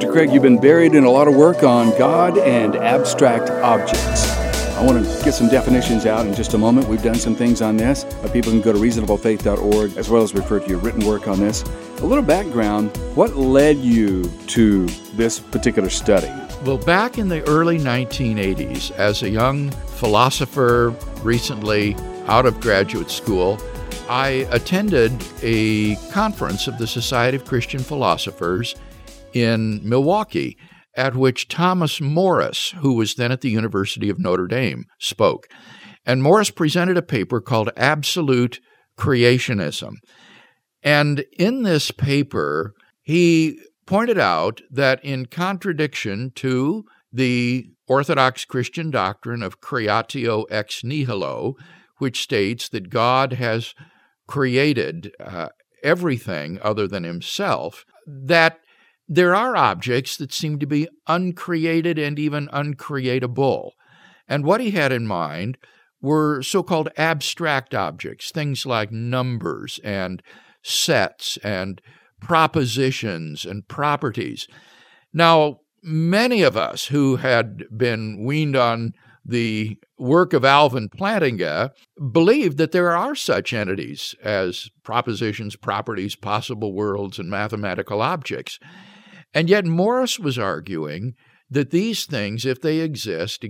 Dr. Craig, you've been buried in a lot of work on God and abstract objects. I want to get some definitions out in just a moment. We've done some things on this. People can go to reasonablefaith.org as well as refer to your written work on this. A little background, what led you to this particular study? Well, back in the early 1980s, as a young philosopher recently out of graduate school, I attended a conference of the Society of Christian Philosophers in Milwaukee, at which Thomas Morris, who was then at the University of Notre Dame, spoke. And Morris presented a paper called Absolute Creationism. And in this paper, he pointed out that in contradiction to the Orthodox Christian doctrine of creatio ex nihilo, which states that God has created everything other than himself, that there are objects that seem to be uncreated and even uncreatable. And what he had in mind were so-called abstract objects, things like numbers and sets and propositions and properties. Now, many of us who had been weaned on the work of Alvin Plantinga believed that there are such entities as propositions, properties, possible worlds, and mathematical objects. And yet Morris was arguing that these things, if they exist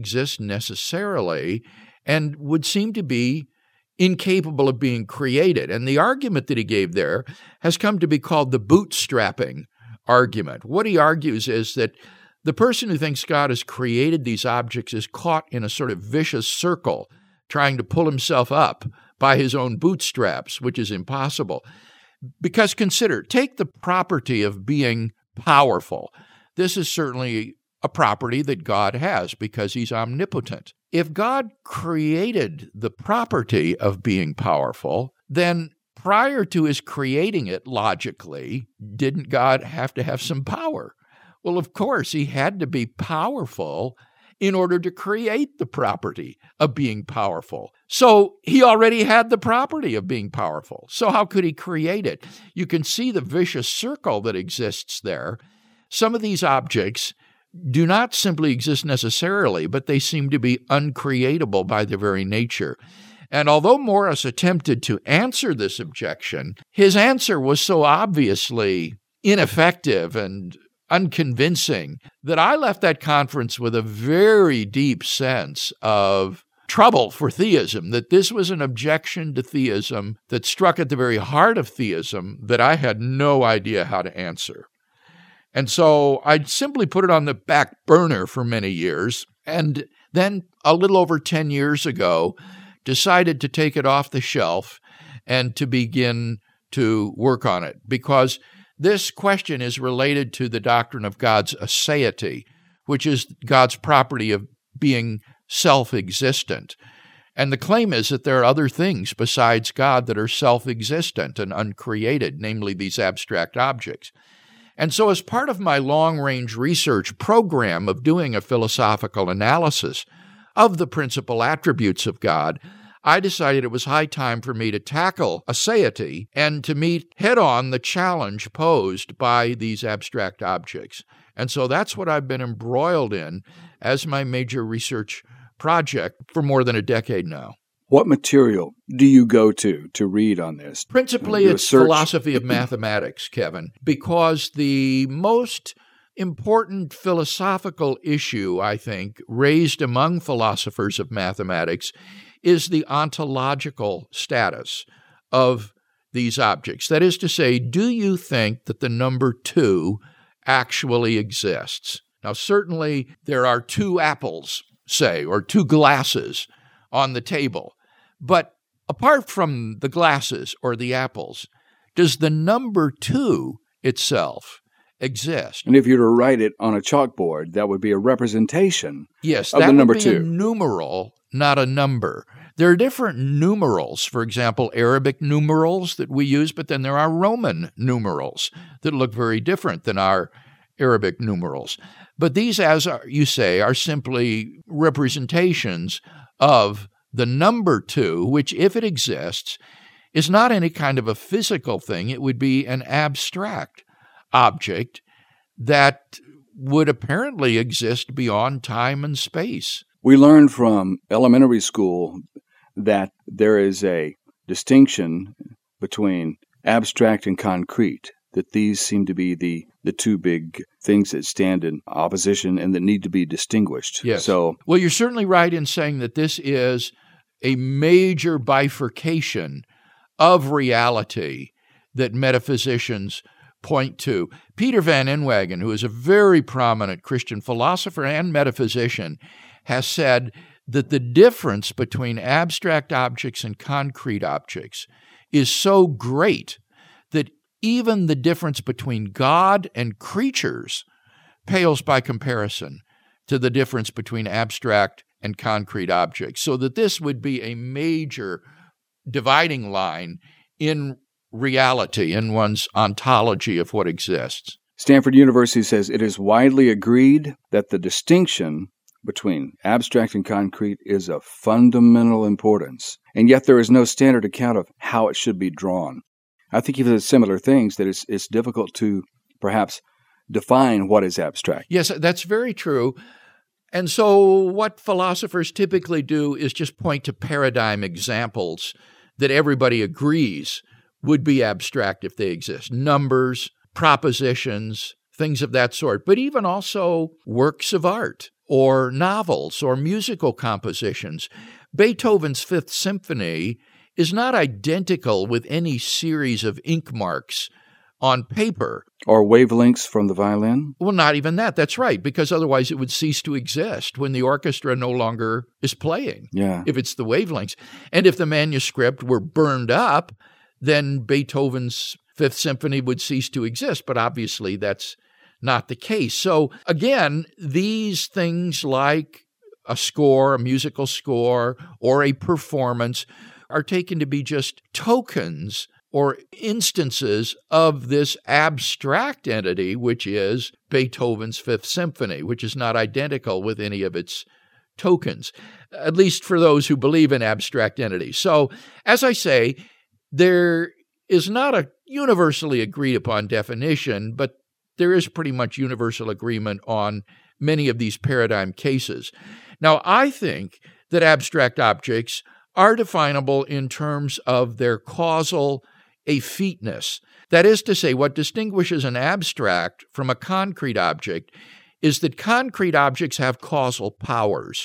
necessarily and would seem to be incapable of being created. And the argument that he gave there has come to be called the bootstrapping argument. What he argues is that the person who thinks God has created these objects is caught in a sort of vicious circle, trying to pull himself up by his own bootstraps, which is impossible. Because consider, take the property of being powerful. This is certainly a property that God has because he's omnipotent. If God created the property of being powerful, then prior to his creating it, logically, didn't God have to have some power? Well, of course, he had to be powerful in order to create the property of being powerful. So he already had the property of being powerful. So how could he create it? You can see the vicious circle that exists there. Some of these objects do not simply exist necessarily, but they seem to be uncreatable by their very nature. And although Morris attempted to answer this objection, his answer was so obviously ineffective and unconvincing that I left that conference with a very deep sense of trouble for theism, that this was an objection to theism that struck at the very heart of theism that I had no idea how to answer. And so I simply put it on the back burner for many years, and then a little over 10 years ago, decided to take it off the shelf and to begin to work on it, because this question is related to the doctrine of God's aseity, which is God's property of being self-existent. And the claim is that there are other things besides God that are self-existent and uncreated, namely these abstract objects. And so as part of my long-range research program of doing a philosophical analysis of the principal attributes of God, I decided it was high time for me to tackle aseity and to meet head-on the challenge posed by these abstract objects. And so that's what I've been embroiled in as my major research project for more than a decade now. What material do you go to read on this? Principally, it's philosophy of mathematics, Kevin, because the most important philosophical issue, I think, raised among philosophers of mathematics is the ontological status of these objects. That is to say, do you think that the number 2 actually exists? Now, certainly there are 2 apples, say, or 2 glasses on the table. But apart from the glasses or the apples, does the number 2 itself exist? And if you were to write it on a chalkboard, that would be a representation yes, of the number 2. Yes, that would be a numeral, not a number. There are different numerals, for example, Arabic numerals that we use, but then there are Roman numerals that look very different than our Arabic numerals. But these, as you say, are simply representations of the number 2, which, if it exists, is not any kind of a physical thing. It would be an abstract object that would apparently exist beyond time and space. We learned from elementary school that there is a distinction between abstract and concrete, that these seem to be the two big things that stand in opposition and that need to be distinguished. Yes. So, well, you're certainly right in saying that this is a major bifurcation of reality that metaphysicians point to. Peter Van Inwagen, who is a very prominent Christian philosopher and metaphysician, has said that the difference between abstract objects and concrete objects is so great that even the difference between God and creatures pales by comparison to the difference between abstract and concrete objects, so that this would be a major dividing line in reality, in one's ontology of what exists. Stanford University says it is widely agreed that the distinction between abstract and concrete is of fundamental importance, and yet there is no standard account of how it should be drawn. I think even similar things, that it's difficult to perhaps define what is abstract. Yes, that's very true. And so what philosophers typically do is just point to paradigm examples that everybody agrees would be abstract if they exist. Numbers, propositions, things of that sort, but even also works of art or novels or musical compositions. Beethoven's Fifth Symphony is not identical with any series of ink marks on paper. Or wavelengths from the violin? Well, not even that. That's right, because otherwise it would cease to exist when the orchestra no longer is playing. Yeah. If it's the wavelengths. And if the manuscript were burned up, then Beethoven's Fifth Symphony would cease to exist. But obviously that's not the case. So again, these things like a score, a musical score, or a performance are taken to be just tokens or instances of this abstract entity, which is Beethoven's Fifth Symphony, which is not identical with any of its tokens, at least for those who believe in abstract entities. So, as I say, there is not a universally agreed upon definition, but there is pretty much universal agreement on many of these paradigm cases. Now, I think that abstract objects are definable in terms of their causal effeteness. That is to say, what distinguishes an abstract from a concrete object is that concrete objects have causal powers,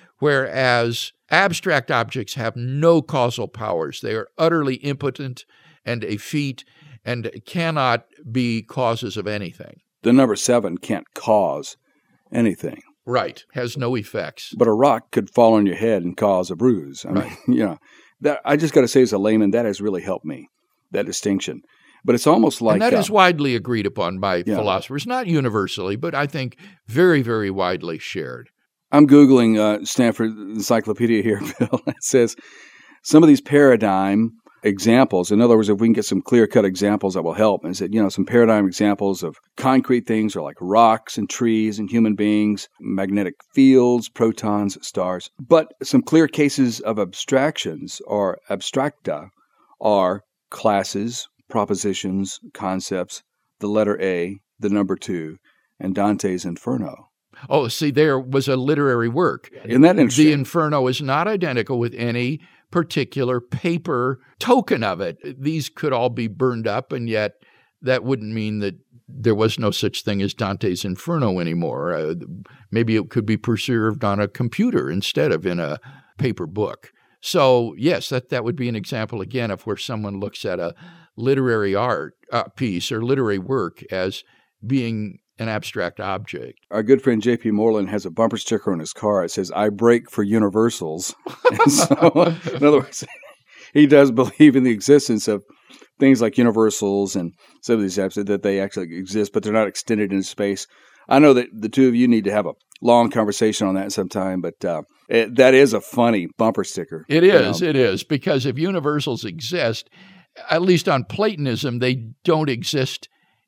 whereas abstract objects have no causal powers. They are utterly impotent and effete and cannot be causes of anything. The number 7 can't cause anything. Right, has no effects. But a rock could fall on your head and cause a bruise. I mean, that I just got to say, as a layman, that has really helped me, that distinction. But it's almost like... And that is widely agreed upon by philosophers, not universally, but I think very, very widely shared. I'm Googling Stanford Encyclopedia here, Bill. It says some of these paradigm examples, in other words, if we can get some clear-cut examples that will help, and said, some paradigm examples of concrete things are like rocks and trees and human beings, magnetic fields, protons, stars. But some clear cases of abstractions or abstracta are classes, propositions, concepts, the letter A, the number 2, and Dante's Inferno. Oh, see, there was a literary work. Isn't that interesting? The Inferno is not identical with any particular paper token of it. These could all be burned up, and yet that wouldn't mean that there was no such thing as Dante's Inferno anymore. Maybe it could be preserved on a computer instead of in a paper book. So, yes, that would be an example, again, of where someone looks at a literary art piece or literary work as being an abstract object. Our good friend J.P. Moreland has a bumper sticker on his car. It says, "I break for universals." And so, in other words, he does believe in the existence of things like universals and some of these apps, that they actually exist, but they're not extended in space. I know that the two of you need to have a long conversation on that sometime, but that is a funny bumper sticker. It is, because if universals exist, at least on Platonism, they don't exist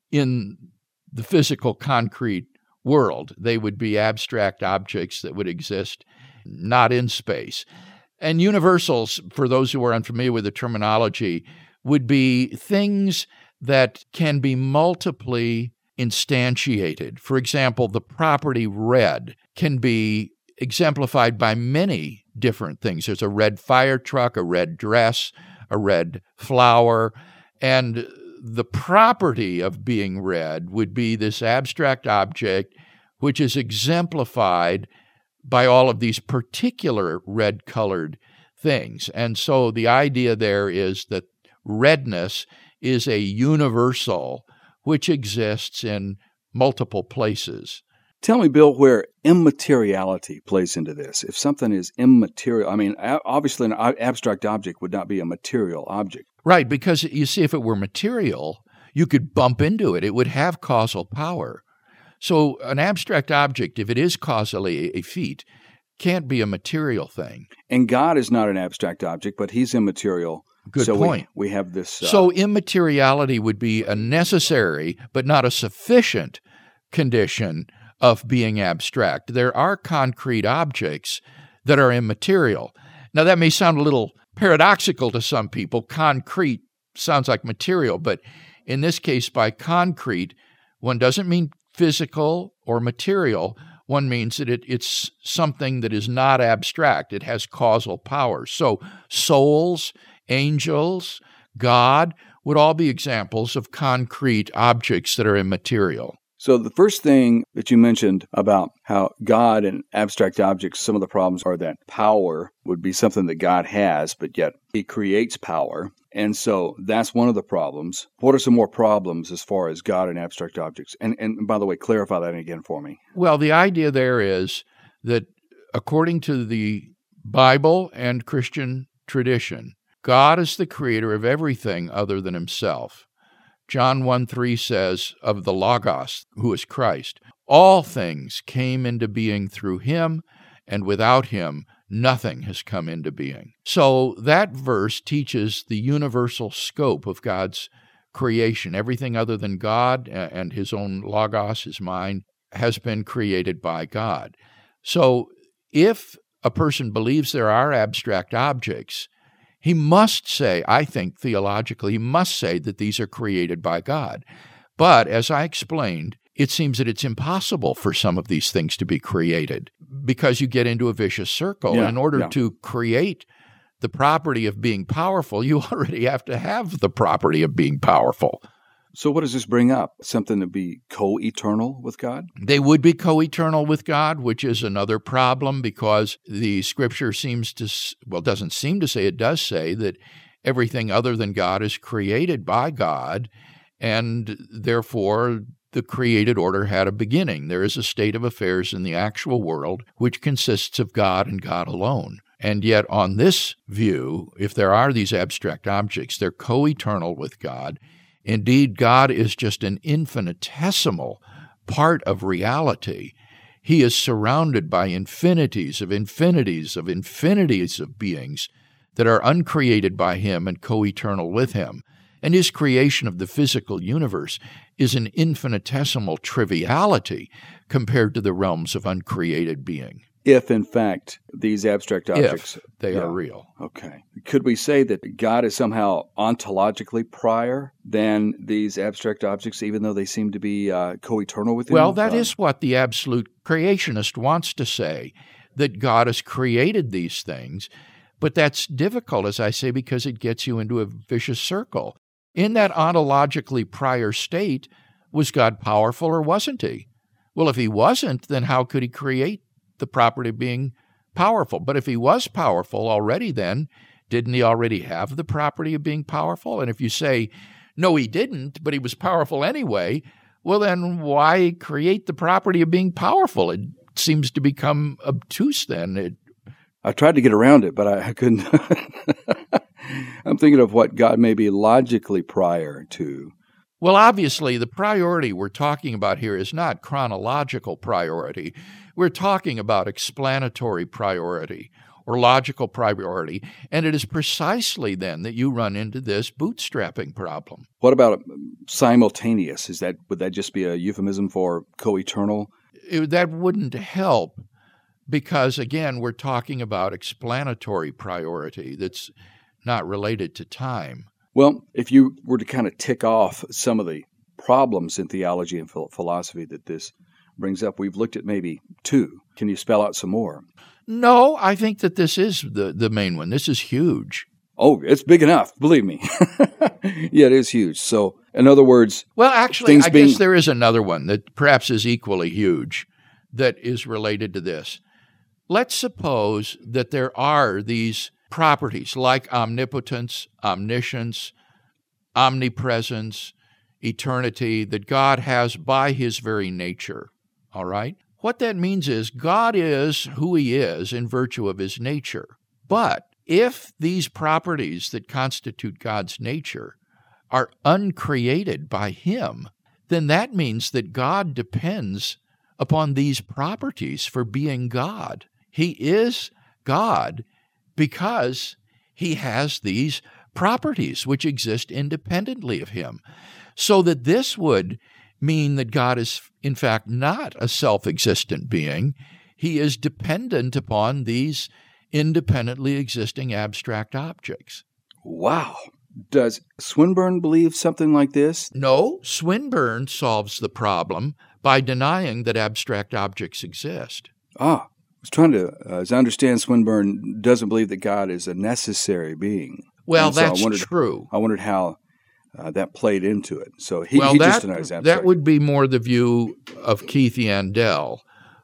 in the physical concrete world. They would be abstract objects that would exist not in space. And universals, for those who are unfamiliar with the terminology, would be things that can be multiply instantiated. For example, the property red can be exemplified by many different things. There's a red fire truck, a red dress, a red flower, and the property of being red would be this abstract object which is exemplified by all of these particular red-colored things. And so the idea there is that redness is a universal which exists in multiple places. Tell me, Bill, where immateriality plays into this. If something is immaterial, I mean, obviously an abstract object would not be a material object. Right, because you see, if it were material, you could bump into it. It would have causal power. So an abstract object, if it is causally effete, can't be a material thing. And God is not an abstract object, but he's immaterial. Good point. We have this. So immateriality would be a necessary, but not a sufficient condition of being abstract. There are concrete objects that are immaterial. Now, that may sound a little paradoxical to some people. Concrete sounds like material, but in this case, by concrete, one doesn't mean physical or material. One means that it's something that is not abstract. It has causal power. So souls, angels, God would all be examples of concrete objects that are immaterial. So the first thing that you mentioned about how God and abstract objects, some of the problems are that power would be something that God has, but yet he creates power. And so that's one of the problems. What are some more problems as far as God and abstract objects? And by the way, clarify that again for me. Well, the idea there is that according to the Bible and Christian tradition, God is the creator of everything other than himself. John 1:3 says of the Logos, who is Christ, all things came into being through him, and without him nothing has come into being. So that verse teaches the universal scope of God's creation. Everything other than God and his own Logos, his mind, has been created by God. So if a person believes there are abstract objects, he must say, I think theologically, he must say that these are created by God. But as I explained, it seems that it's impossible for some of these things to be created because you get into a vicious circle. In order to create the property of being powerful, you already have to have the property of being powerful. So what does this bring up? Something to be co-eternal with God? They would be co-eternal with God, which is another problem because the Scripture doesn't seem to say, it does say that everything other than God is created by God, and therefore the created order had a beginning. There is a state of affairs in the actual world which consists of God and God alone. And yet on this view, if there are these abstract objects, they're co-eternal with God. Indeed, God is just an infinitesimal part of reality. He is surrounded by infinities of infinities of infinities of beings that are uncreated by him and co-eternal with him. And his creation of the physical universe is an infinitesimal triviality compared to the realms of uncreated being. If, in fact, these abstract objects... If they are real. Okay. Could we say that God is somehow ontologically prior than these abstract objects, even though they seem to be co-eternal with him? Well, that is what the absolute creationist wants to say, that God has created these things. But that's difficult, as I say, because it gets you into a vicious circle. In that ontologically prior state, was God powerful or wasn't he? Well, if he wasn't, then how could he create the property of being powerful? But if he was powerful already, then didn't he already have the property of being powerful? And if you say, no, he didn't, but he was powerful anyway, well, then why create the property of being powerful? It seems to become obtuse then. I tried to get around it, but I couldn't. I'm thinking of what God may be logically prior to. Well, obviously, the priority we're talking about here is not chronological priority. We're talking about explanatory priority or logical priority, and it is precisely then that you run into this bootstrapping problem. What about simultaneous? Would that just be a euphemism for co-eternal? That wouldn't help because, again, we're talking about explanatory priority that's not related to time. Well, if you were to kind of tick off some of the problems in theology and philosophy that this brings up? We've looked at maybe two. Can you spell out some more? No, I think that this is the main one. This is huge. Oh, it's big enough, believe me. Yeah, it is huge. So, in other words, well, actually, I guess there is another one that perhaps is equally huge that is related to this. Let's suppose that there are these properties like omnipotence, omniscience, omnipresence, eternity that God has by his very nature, all right? What that means is God is who he is in virtue of his nature. But if these properties that constitute God's nature are uncreated by him, then that means that God depends upon these properties for being God. He is God because he has these properties which exist independently of him. So that this would mean that God is, in fact, not a self-existent being. He is dependent upon these independently existing abstract objects. Wow. Does Swinburne believe something like this? No, Swinburne solves the problem by denying that abstract objects exist. I was trying to, as I understand, Swinburne doesn't believe that God is a necessary being. Well, that's true. I wondered how that played into it. So he just denies abstract. That would be more the view of Keith Yandell,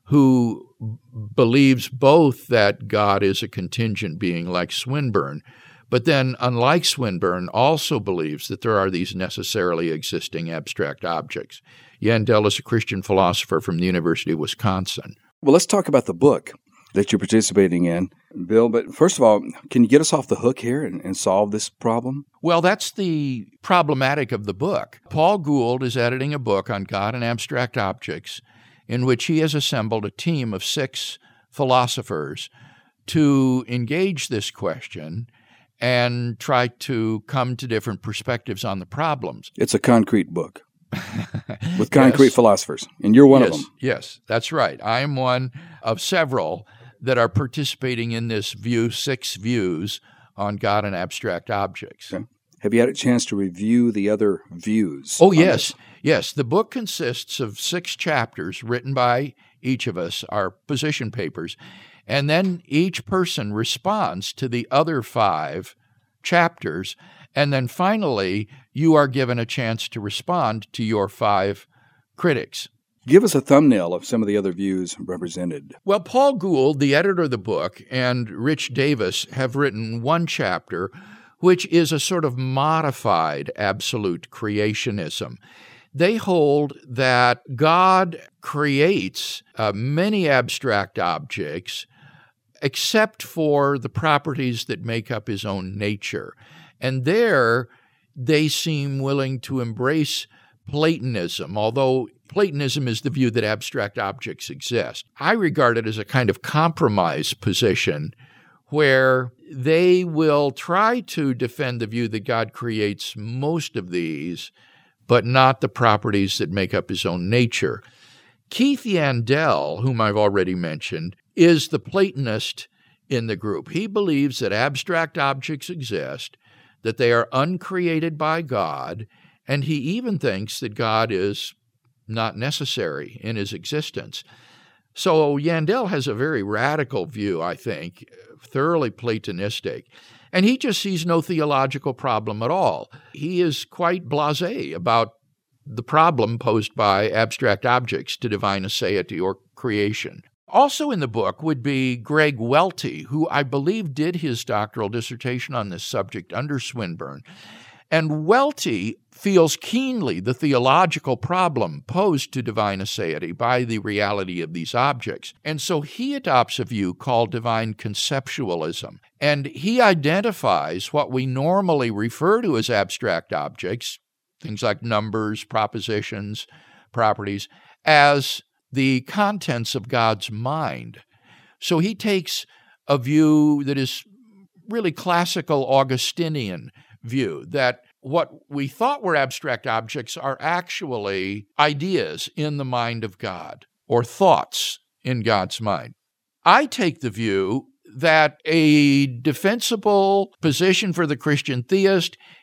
who believes both that God is a contingent being like Swinburne, but then, unlike Swinburne, also believes that there are these necessarily existing abstract objects. Yandell is a Christian philosopher from the University of Wisconsin. Well, let's talk about the book that you're participating in, Bill. But first of all, can you get us off the hook here and solve this problem? Well, that's the problematic of the book. Paul Gould is editing a book on God and abstract objects in which he has assembled a team of 6 philosophers to engage this question and try to come to different perspectives on the problems. It's a concrete book with concrete philosophers, and you're one of them. Yes, that's right. I am one of several that are participating in this 6 views on God and abstract objects. Okay. Have you had a chance to review the other views? Oh, yes. Yes. The book consists of 6 chapters written by each of us, our position papers, and then each person responds to the other 5 chapters, and then finally you are given a chance to respond to your 5 critics. Give us a thumbnail of some of the other views represented. Well, Paul Gould, the editor of the book, and Rich Davis have written one chapter which is a sort of modified absolute creationism. They hold that God creates many abstract objects except for the properties that make up his own nature. And there they seem willing to embrace Platonism, although Platonism is the view that abstract objects exist. I regard it as a kind of compromise position where they will try to defend the view that God creates most of these, but not the properties that make up his own nature. Keith Yandell, whom I've already mentioned, is the Platonist in the group. He believes that abstract objects exist, that they are uncreated by God, and he even thinks that God is not necessary in his existence. So Yandell has a very radical view, I think, thoroughly Platonistic, and he just sees no theological problem at all. He is quite blasé about the problem posed by abstract objects to divine aseity or creation. Also in the book would be Greg Welty, who I believe did his doctoral dissertation on this subject under Swinburne. And Welty feels keenly the theological problem posed to divine aseity by the reality of these objects. And so he adopts a view called divine conceptualism. And he identifies what we normally refer to as abstract objects, things like numbers, propositions, properties, as the contents of God's mind. So he takes a view that is really classical Augustinian view, that what we thought were abstract objects are actually ideas in the mind of God, or thoughts in God's mind. I take the view that a defensible position for the Christian theist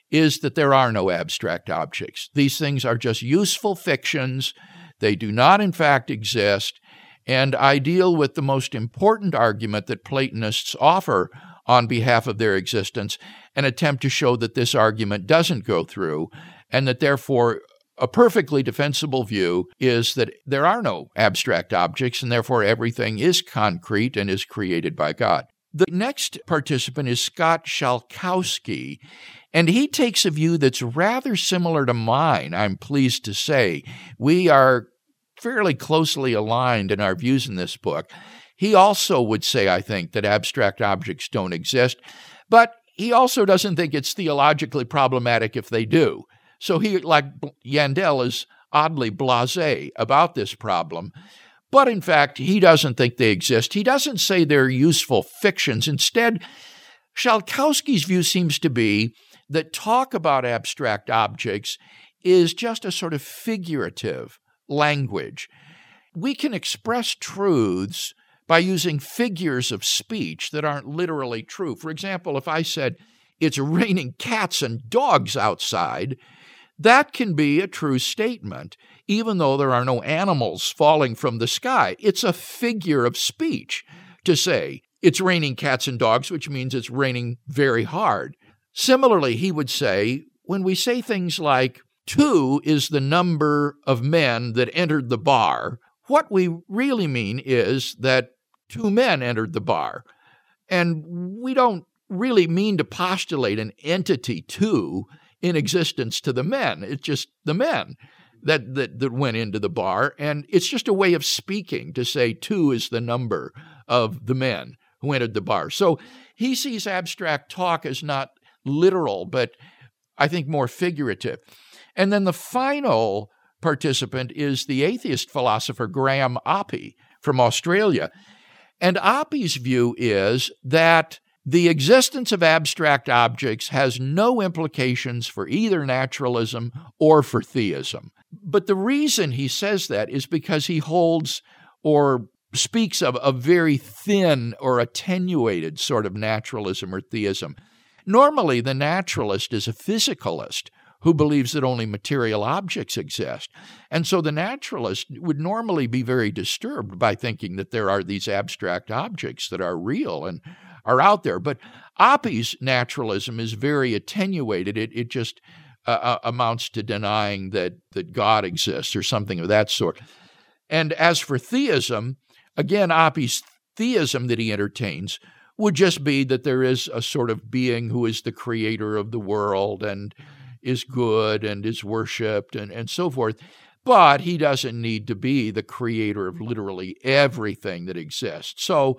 is that there are no abstract objects. These things are just useful fictions. They do not, in fact, exist. And I deal with the most important argument that Platonists offer on behalf of their existence and attempt to show that this argument doesn't go through, and that therefore a perfectly defensible view is that there are no abstract objects, and therefore everything is concrete and is created by God. The next participant is Scott Shalkowski, and he takes a view that's rather similar to mine, I'm pleased to say. We are fairly closely aligned in our views in this book. He also would say, I think, that abstract objects don't exist, but he also doesn't think it's theologically problematic if they do. So he, like Yandell, is oddly blasé about this problem. But in fact, he doesn't think they exist. He doesn't say they're useful fictions. Instead, Shalkowski's view seems to be that talk about abstract objects is just a sort of figurative language. We can express truths by using figures of speech that aren't literally true. For example, if I said, it's raining cats and dogs outside, that can be a true statement, even though there are no animals falling from the sky. It's a figure of speech to say it's raining cats and dogs, which means it's raining very hard. Similarly, he would say, when we say things like, 2 is the number of men that entered the bar, what we really mean is that 2 men entered the bar. And we don't really mean to postulate an entity 2 in existence to the men. It's just the men that went into the bar. And it's just a way of speaking to say 2 is the number of the men who entered the bar. So he sees abstract talk as not literal, but I think more figurative. And then the final participant is the atheist philosopher Graham Oppy from Australia. And Oppy's view is that the existence of abstract objects has no implications for either naturalism or for theism. But the reason he says that is because he holds or speaks of a very thin or attenuated sort of naturalism or theism. Normally, the naturalist is a physicalist who believes that only material objects exist. And so the naturalist would normally be very disturbed by thinking that there are these abstract objects that are real and are out there. But Oppy's naturalism is very attenuated. It just amounts to denying that God exists or something of that sort. And as for theism, again, Oppy's theism that he entertains would just be that there is a sort of being who is the creator of the world and is good and is worshipped and so forth. But he doesn't need to be the creator of literally everything that exists. So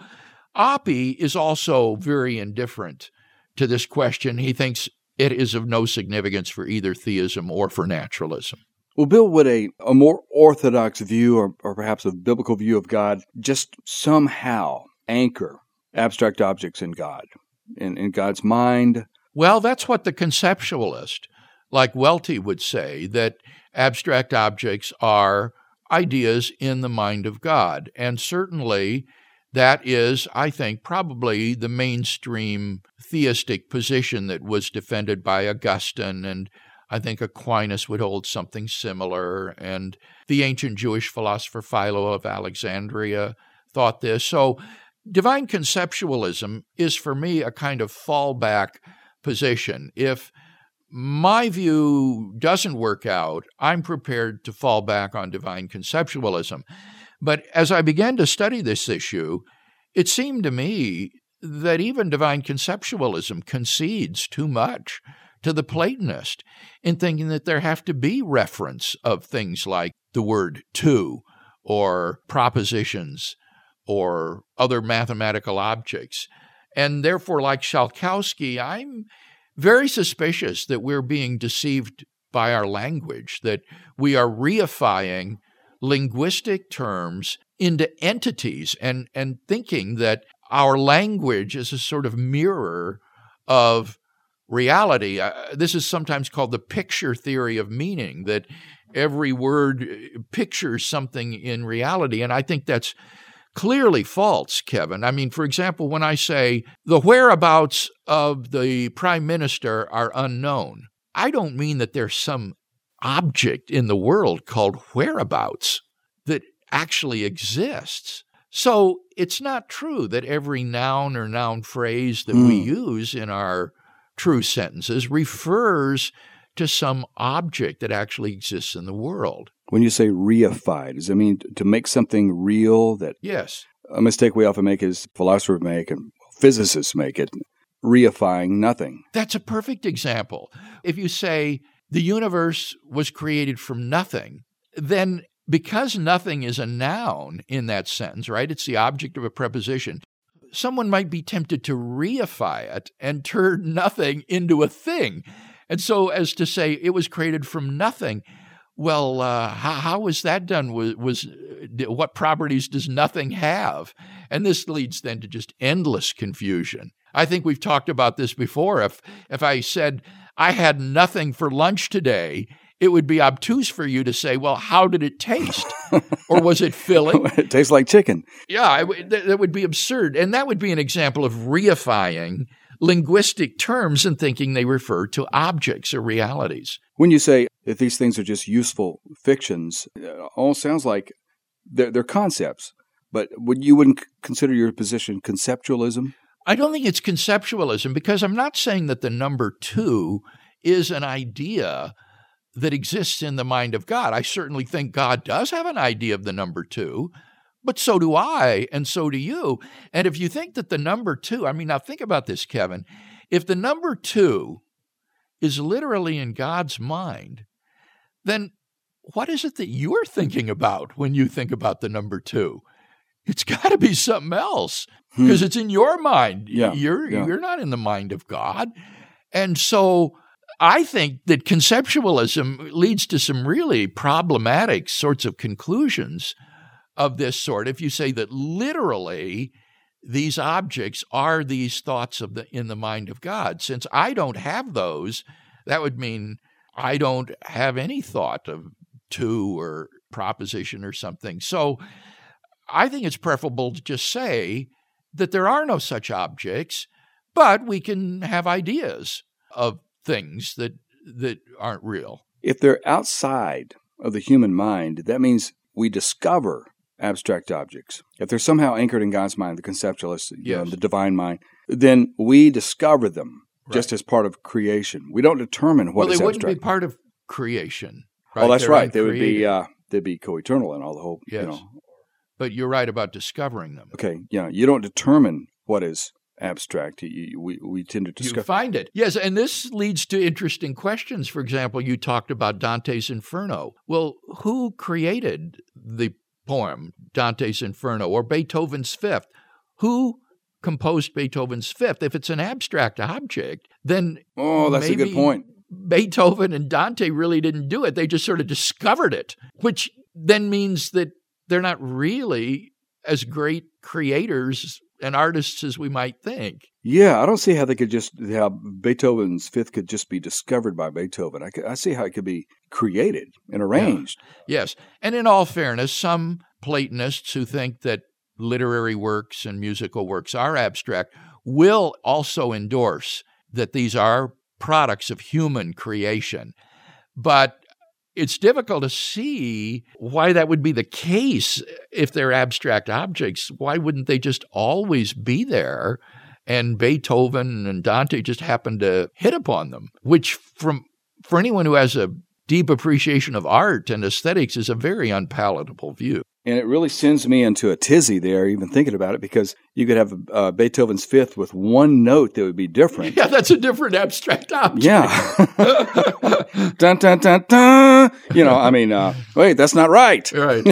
Oppy is also very indifferent to this question. He thinks it is of no significance for either theism or for naturalism. Well, Bill, would a more orthodox view or perhaps a biblical view of God just somehow anchor abstract objects in God, in God's mind? Well, that's what the conceptualist, like Welty, would say, that abstract objects are ideas in the mind of God. And certainly that is, I think, probably the mainstream theistic position that was defended by Augustine, and I think Aquinas would hold something similar, and the ancient Jewish philosopher Philo of Alexandria thought this. So divine conceptualism is, for me, a kind of fallback position. If my view doesn't work out, I'm prepared to fall back on divine conceptualism. But as I began to study this issue, it seemed to me that even divine conceptualism concedes too much to the Platonist in thinking that there have to be reference of things like the word to or propositions or other mathematical objects. And therefore, like Shalkowski, I'm very suspicious that we're being deceived by our language, that we are reifying linguistic terms into entities and thinking that our language is a sort of mirror of reality. This is sometimes called the picture theory of meaning, that every word pictures something in reality. And I think that's clearly false, Kevin. I mean, for example, when I say the whereabouts of the prime minister are unknown, I don't mean that there's some object in the world called whereabouts that actually exists. So it's not true that every noun or noun phrase that we use in our true sentences refers to some object that actually exists in the world. When you say reified, does it mean to make something real? That Yes. a mistake we often make is philosophers make and physicists make it, reifying nothing. That's a perfect example. If you say the universe was created from nothing, then because nothing is a noun in that sentence, right? It's the object of a preposition. Someone might be tempted to reify it and turn nothing into a thing. And so as to say it was created from nothing, well, how was that done? What properties does nothing have? And this leads then to just endless confusion. I think we've talked about this before. If I said I had nothing for lunch today, it would be obtuse for you to say, well, how did it taste? Or was it filling? It tastes like chicken. Yeah, that would be absurd. And that would be an example of reifying linguistic terms and thinking they refer to objects or realities. When you say that these things are just useful fictions, it all sounds like they're concepts. But you wouldn't consider your position conceptualism? I don't think it's conceptualism, because I'm not saying that the number 2 is an idea that exists in the mind of God. I certainly think God does have an idea of the number 2, but so do I, and so do you. And if you think that the number 2, now think about this, Kevin. If the number 2 is literally in God's mind, then what is it that you're thinking about when you think about the number 2? It's got to be something else, because it's in your mind. Yeah. You're not in the mind of God. And so I think that conceptualism leads to some really problematic sorts of conclusions of this sort. If you say that literally these objects are these thoughts in the mind of God, since I don't have those, that would mean I don't have any thought of 2 or proposition or something. So I think it's preferable to just say that there are no such objects, but we can have ideas of things that aren't real. If they're outside of the human mind, that means we discover abstract objects. If they're somehow anchored in God's mind, the conceptualist, the divine mind, then we discover them just as part of creation. We don't determine what is abstract. Well, they wouldn't be part of creation. Right? Oh, that's They're right. uncreated. They'd be co-eternal and all the whole, Yes. But you're right about discovering them. Okay, you don't determine what is abstract. We tend to discover. You find it. Yes, and this leads to interesting questions. For example, you talked about Dante's Inferno. Well, who created the poem Dante's Inferno, or Beethoven's Fifth? Who composed Beethoven's Fifth? If it's an abstract object, then that's a good point. Beethoven and Dante really didn't do it. They just sort of discovered it, which then means that they're not really as great creators and artists as we might think. Yeah, I don't see how how Beethoven's Fifth could just be discovered by Beethoven. I see how it could be created and arranged. Yeah. Yes, and in all fairness, some Platonists who think that literary works and musical works are abstract will also endorse that these are products of human creation. But it's difficult to see why that would be the case if they're abstract objects. Why wouldn't they just always be there? And Beethoven and Dante just happened to hit upon them, which for anyone who has a deep appreciation of art and aesthetics is a very unpalatable view. And it really sends me into a tizzy there, even thinking about it, because you could have Beethoven's Fifth with one note that would be different. Yeah, that's a different abstract object. Yeah. Dun, dun, dun, dun. Wait, that's not right. Right.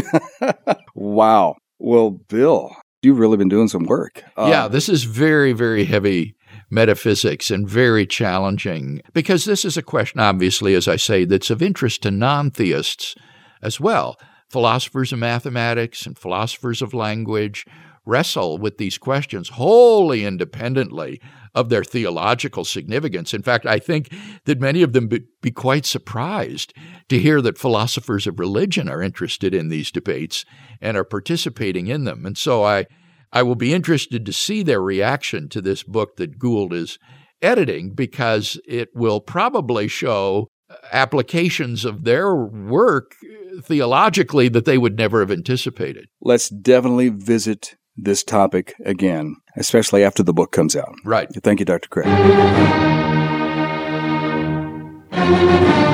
Wow. Well, Bill, you've really been doing some work. Yeah, this is very, very heavy metaphysics and very challenging, because this is a question, obviously, as I say, that's of interest to non-theists as well. Philosophers of mathematics and philosophers of language wrestle with these questions wholly independently of their theological significance. In fact, I think that many of them be quite surprised to hear that philosophers of religion are interested in these debates and are participating in them. And so I will be interested to see their reaction to this book that Gould is editing, because it will probably show applications of their work theologically that they would never have anticipated. Let's definitely visit this topic again, especially after the book comes out. Right. Thank you, Dr. Craig.